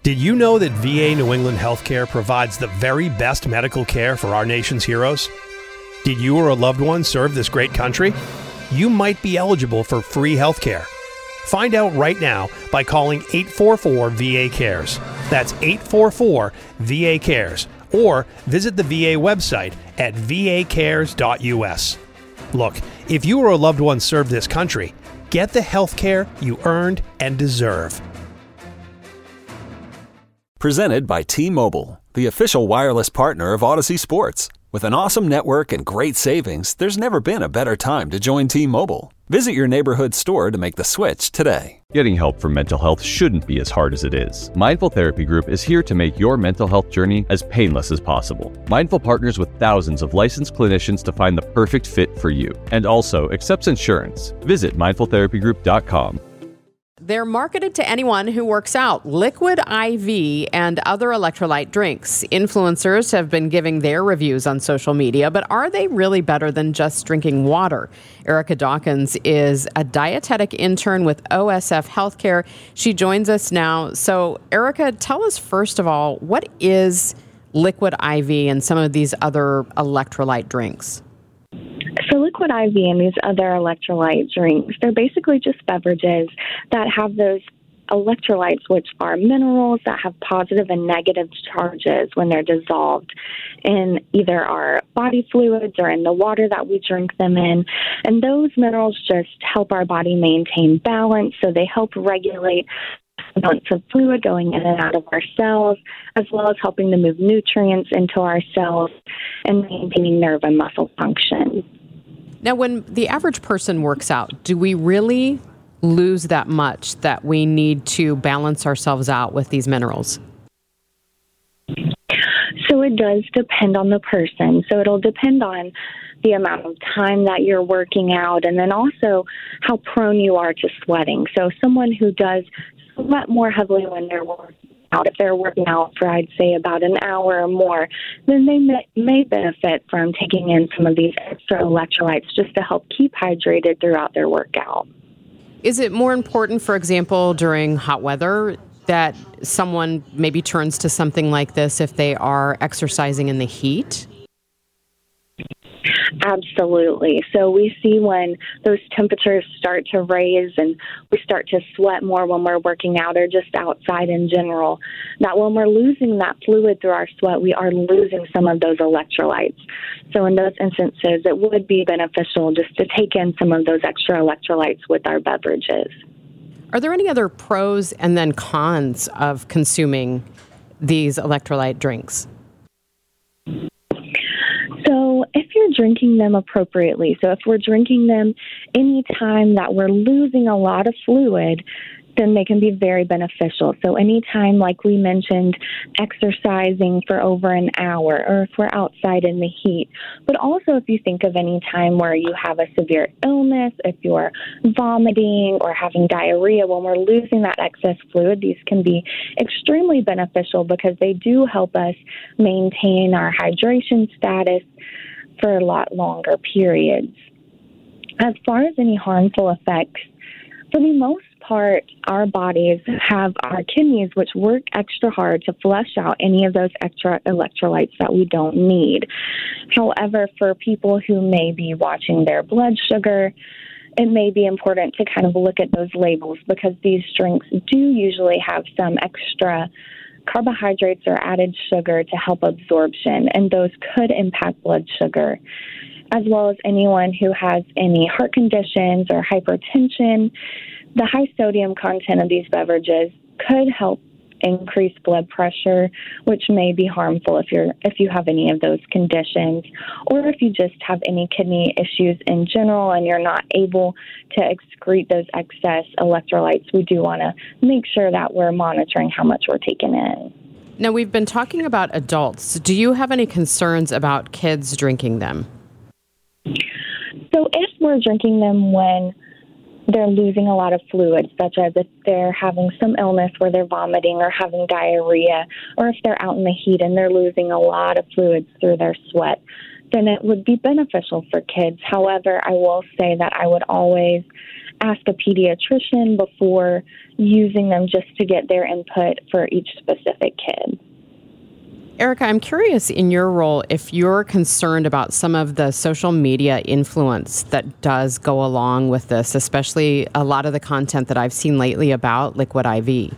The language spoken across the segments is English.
Did you know that VA New England Healthcare provides the very best medical care for our nation's heroes? Did you or a loved one serve this great country? You might be eligible for free healthcare. Find out right now by calling 844-VA-CARES. That's 844-VA-CARES. Or visit the VA website at vacares.us. Look, if you or a loved one served this country, get the health care you earned and deserve. Presented by T-Mobile, the official wireless partner of Odyssey Sports. With an awesome network and great savings, there's never been a better time to join T-Mobile. Visit your neighborhood store to make the switch today. Getting help for mental health shouldn't be as hard as it is. Mindful Therapy Group is here to make your mental health journey as painless as possible. Mindful partners with thousands of licensed clinicians to find the perfect fit for you, and also accepts insurance. Visit mindfultherapygroup.com. They're marketed to anyone who works out. Liquid IV and other electrolyte drinks. Influencers have been giving their reviews on social media, but are they really better than just drinking water? Erica Dawkins is a dietetic intern with OSF Healthcare. She joins us now. So, Erica, tell us first of all, what is Liquid IV and some of these other electrolyte drinks? So Liquid IV and these other electrolyte drinks, they're basically just beverages that have those electrolytes, which are minerals that have positive and negative charges when they're dissolved in either our body fluids or in the water that we drink them in. And those minerals just help our body maintain balance, so they help regulate amounts of fluid going in and out of our cells, as well as helping to move nutrients into our cells and maintaining nerve and muscle function. Now, when the average person works out, do we really lose that much that we need to balance ourselves out with these minerals? So it does depend on the person. So it'll depend on the amount of time that you're working out, and then also how prone you are to sweating. So someone who does sweat more heavily when they're working out, if they're working out for, I'd say, about an hour or more, then they may benefit from taking in some of these extra electrolytes just to help keep hydrated throughout their workout. Is it more important, for example, during hot weather, that someone maybe turns to something like this if they are exercising in the heat? Absolutely. So we see when those temperatures start to raise and we start to sweat more when we're working out or just outside in general, that when we're losing that fluid through our sweat, we are losing some of those electrolytes. So in those instances, it would be beneficial just to take in some of those extra electrolytes with our beverages. Are there any other pros and then cons of consuming these electrolyte drinks? So if you're drinking them appropriately, so if we're drinking them any time that we're losing a lot of fluid, then they can be very beneficial. So anytime, like we mentioned, exercising for over an hour, or if we're outside in the heat. But also if you think of any time where you have a severe illness, if you're vomiting or having diarrhea, when we're losing that excess fluid, these can be extremely beneficial because they do help us maintain our hydration status for a lot longer periods. As far as any harmful effects, for the most part, our bodies have our kidneys, which work extra hard to flush out any of those extra electrolytes that we don't need. However, for people who may be watching their blood sugar, it may be important to kind of look at those labels because these drinks do usually have some extra carbohydrates or added sugar to help absorption, and those could impact blood sugar, as well as anyone who has any heart conditions or hypertension. The high sodium content of these beverages could help increase blood pressure, which may be harmful if you have any of those conditions, or if you just have any kidney issues in general and you're not able to excrete those excess electrolytes. We do want to make sure that we're monitoring how much we're taking in. Now, we've been talking about adults. Do you have any concerns about kids drinking them? So if we're drinking them when they're losing a lot of fluid, such as if they're having some illness where they're vomiting or having diarrhea, or if they're out in the heat and they're losing a lot of fluids through their sweat, then it would be beneficial for kids. However, I will say that I would always ask a pediatrician before using them just to get their input for each specific kid. Erica, I'm curious in your role if you're concerned about some of the social media influence that does go along with this, especially a lot of the content that I've seen lately about Liquid IV.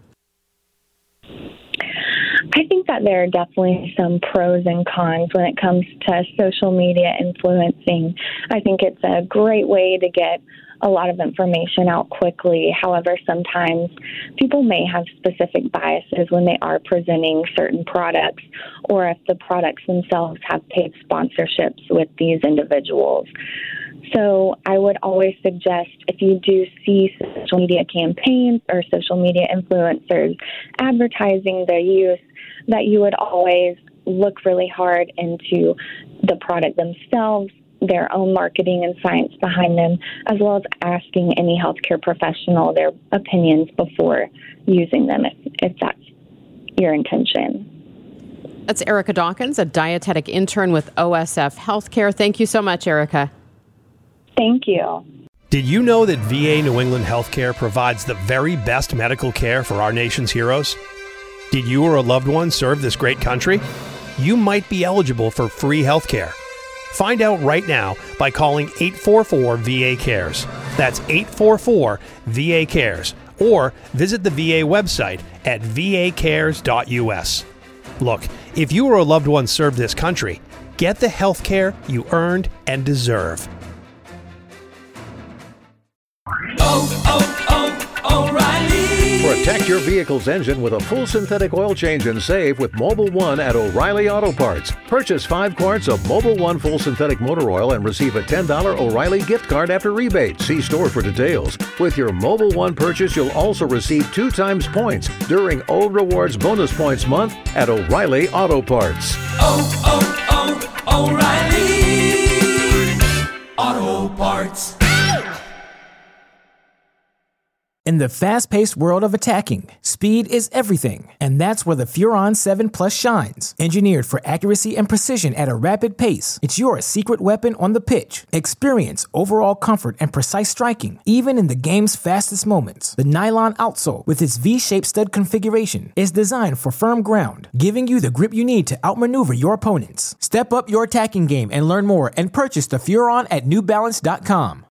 I think that there are definitely some pros and cons when it comes to social media influencing. I think it's a great way to get a lot of information out quickly. However, sometimes people may have specific biases when they are presenting certain products, or if the products themselves have paid sponsorships with these individuals. So I would always suggest, if you do see social media campaigns or social media influencers advertising their use, that you would always look really hard into the product themselves, their own marketing and science behind them, as well as asking any healthcare professional their opinions before using them, if that's your intention. That's Erica Dawkins, a dietetic intern with OSF Healthcare. Thank you so much, Erica. Thank you. Did you know that VA New England Healthcare provides the very best medical care for our nation's heroes? Did you or a loved one serve this great country? You might be eligible for free healthcare. Find out right now by calling 844-VA-CARES. That's 844-VA-CARES. Or visit the VA website at vacares.us. Look, if you or a loved one served this country, get the health care you earned and deserve. O'Reilly. Protect your vehicle's engine with a full synthetic oil change and save with Mobil 1 at O'Reilly Auto Parts. Purchase 5 quarts of Mobil 1 full synthetic motor oil and receive a $10 O'Reilly gift card after rebate. See store for details. With your Mobil 1 purchase, you'll also receive 2 times points during O Rewards Bonus Points Month at O'Reilly Auto Parts. O'Reilly Auto Parts. In the fast-paced world of attacking, speed is everything, and that's where the Furon 7 Plus shines. Engineered for accuracy and precision at a rapid pace, it's your secret weapon on the pitch. Experience overall comfort and precise striking, even in the game's fastest moments. The nylon outsole, with its V-shaped stud configuration, is designed for firm ground, giving you the grip you need to outmaneuver your opponents. Step up your attacking game and learn more and purchase the Furon at NewBalance.com.